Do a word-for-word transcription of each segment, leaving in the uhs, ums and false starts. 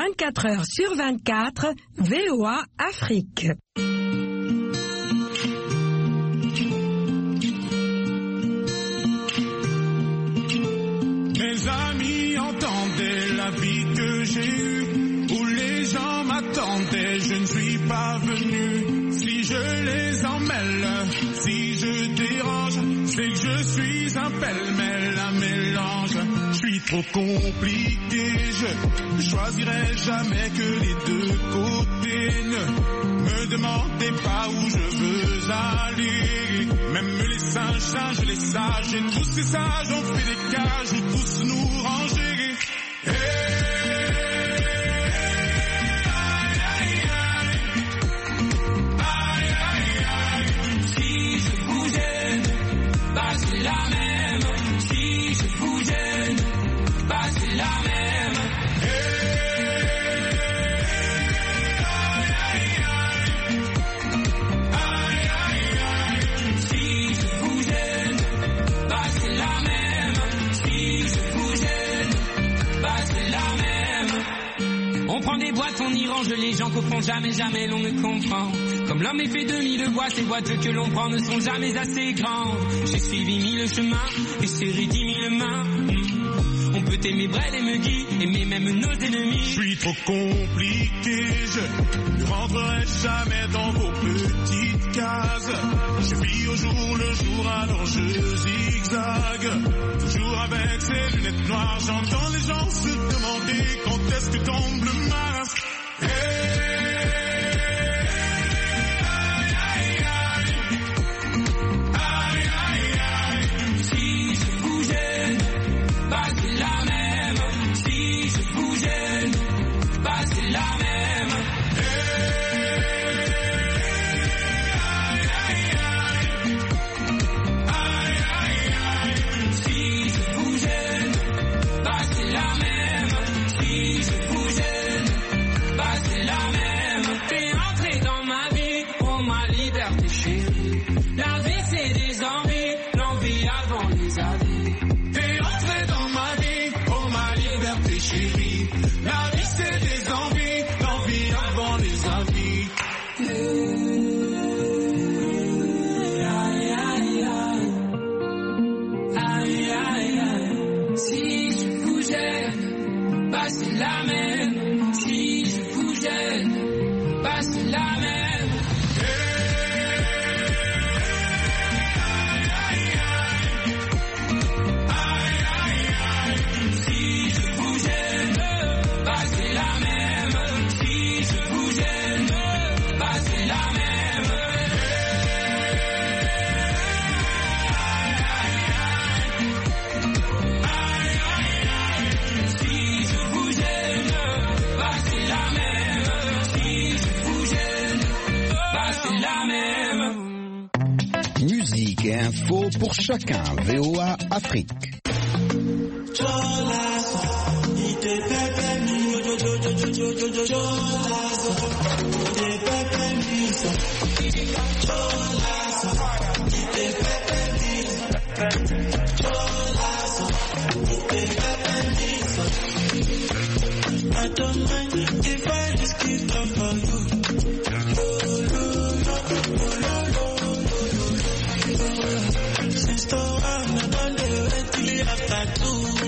vingt-quatre heures sur vingt-quatre, V O A Afrique. Mes amis entendaient la vie que j'ai eue, où les gens m'attendaient, je ne suis pas venu. Si je les emmêle, si je dérange, c'est que je suis un pêle-mêle, un mélange. Je suis trop compliqué, je choisirai jamais que les deux côtés. Ne me demandez pas où je veux aller. Même les singes changent les sages, et tous ces sages ont fait des cages où tous nous ranger. Hey, aïe, aïe, aïe, aïe, aïe. Si je vous gêne, bah c'est la même. Si je vous gêne, bah c'est la même. Hey, aïe, aïe, aïe, aïe, aïe. Si je vous gêne, bah c'est la même. Si je vous gêne, bah c'est la même. On prend des boîtes, on y range les gens qu'au fond jamais, jamais l'on ne comprend. Comme l'homme est fait de mille voies, ces boîtes que l'on prend ne sont jamais assez grandes. J'ai suivi mille chemins et serré dix mille mains. On peut aimer Brel et Megui, aimer même nos ennemis. Je suis trop compliqué, je ne rentrerai jamais dans vos petites cases. Je vis au jour le jour, alors je zigzague. Toujours avec ces lunettes noires, j'entends les gens se demander quand est-ce que tombe le masque. Hey, Info pour chacun, V O A Afrique. I don't mind if I just keep up for you. Since the one I don't do it till after two.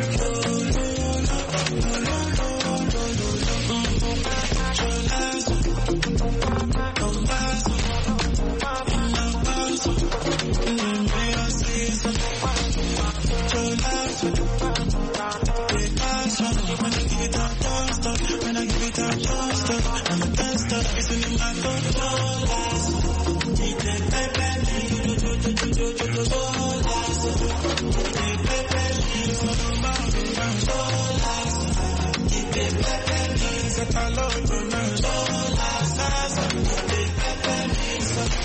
When I give it up, just up. I'm a tester, it's in my controllers. Keep it pepe, do do do do do do do dollars. Keep it pepe, so no matter dollars. Keep it pepe, so I love you now. Dollars, keep it pepe,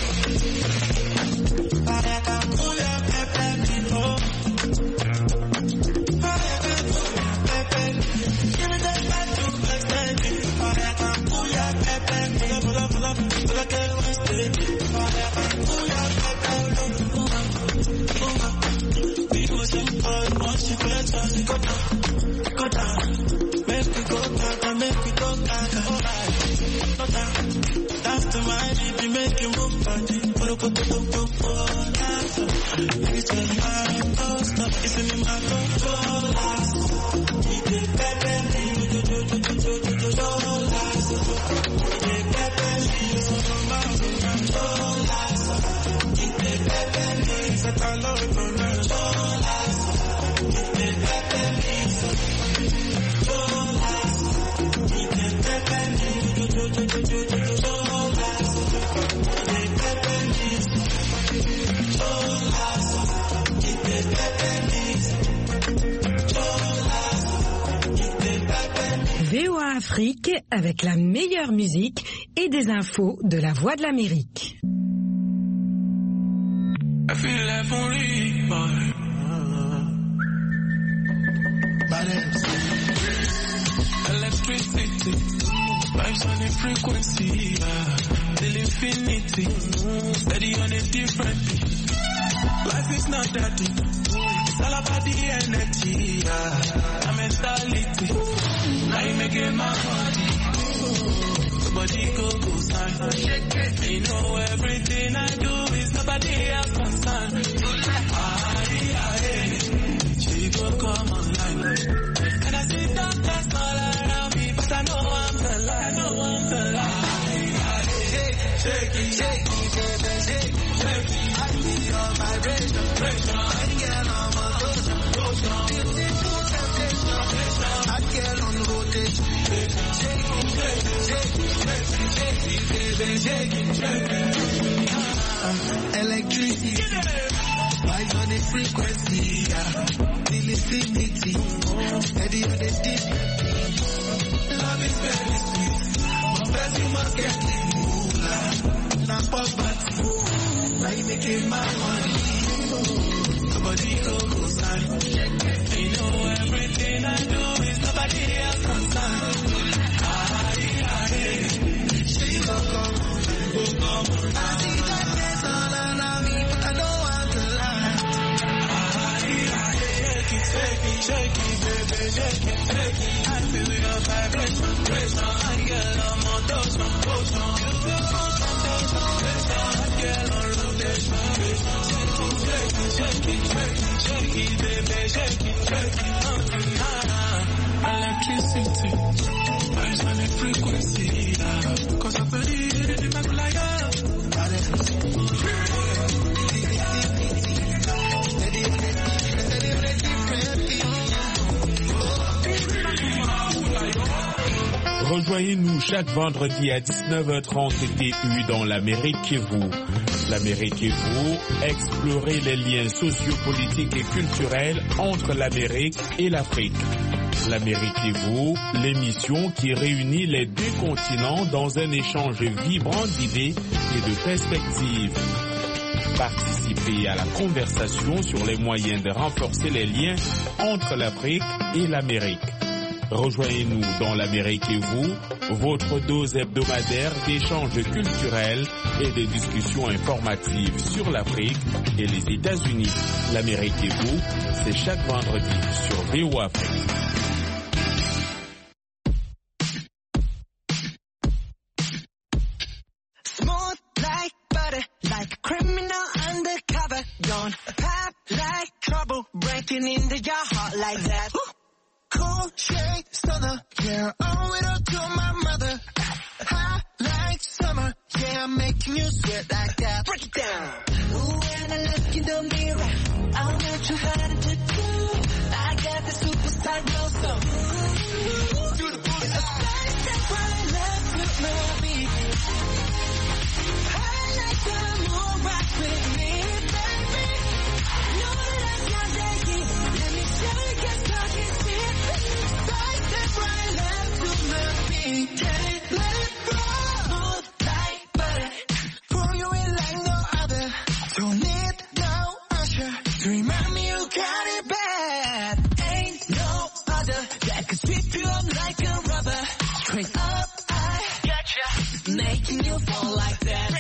so I can pull your pepe, oh. Once you get us, go down, go down. Make me go down, make me Dance to my beat, make you move body. Poro poto poto poto. It's a high cost, it's in my controllers. Keep it pepe, do do do do do do do dollars. Keep it pepe, so my controllers. Keep it pepe, it's a color controllers. Keep it pepe, so dollars. Keep it pepe, do do do do do do dollars. Keep it pepe, V O A Afrique avec la meilleure musique et des infos de la Voix de l'Amérique. I feel like only boy. Electricity, vibes on a frequency, yeah. Till infinity, steady on a different beat. Life is not that deep. It's all about the energy, yeah. My mentality, I make it my body. Somebody go go sign. You know everything I do is nobody else concerned. She go come online, and I see darkness all around me, but I know I'm the light. I know I'm the light. Shake it, shake it, baby, shake it, shake it. I feel your vibration, vibration. I get on my rotation, rotation. Beautiful temptation, I get on rotation. Shake it, shake it, shake it, shake it, baby, shake it, shake it. Electricity, vibes on the frequency, yeah. Till infinity, steady on the deep. Love is very sweet, but first you must get it. Not poverty, now you making my money. Somebody go go sign. You know everything I do is nobody else concerned. She go come, go come. I see that there's all around me, but I know I'm the lie. Shake it, shake it, shake it, baby, shake it, shake it. I feel your vibration, vibration. I get on my motion, motion. Electricity, vibes on a frequency, yeah. Cause I believe in my life. Rejoignez-nous chaque vendredi à dix-neuf heures trente T U dans l'Amérique et vous. L'Amérique et vous, explorez les liens sociopolitiques et culturels entre l'Amérique et l'Afrique. L'Amérique et vous, l'émission qui réunit les deux continents dans un échange vibrant d'idées et de perspectives. Participez à la conversation sur les moyens de renforcer les liens entre l'Afrique et l'Amérique. Rejoignez-nous dans l'Amérique et vous, votre dose hebdomadaire d'échanges culturels et de discussions informatives sur l'Afrique et les États-Unis. L'Amérique et vous, c'est chaque vendredi sur V O A Afrique. Smooth like butter, like a criminal undercover. Don't pop like trouble, breaking into your heart like that. Cool shade stunner, yeah, I owe it all to my mother. Hot like summer, yeah, I'm making you sweat like that. Break it down. Ooh, when I look in the mirror, I'm not too hard to do. I got the superstar glow, so ooh, do the booty. It's a fast step right left with my beat. I like the moon rock with me, baby. Know that I'm not dating. Let me show you guys how you see. Can't let it go. Smooth like butter, pour you in like no other. Don't need no usher to remind me you got it bad. Ain't no other that could sweep you up like a rubber. Straight up, I gotcha, making you fall like that.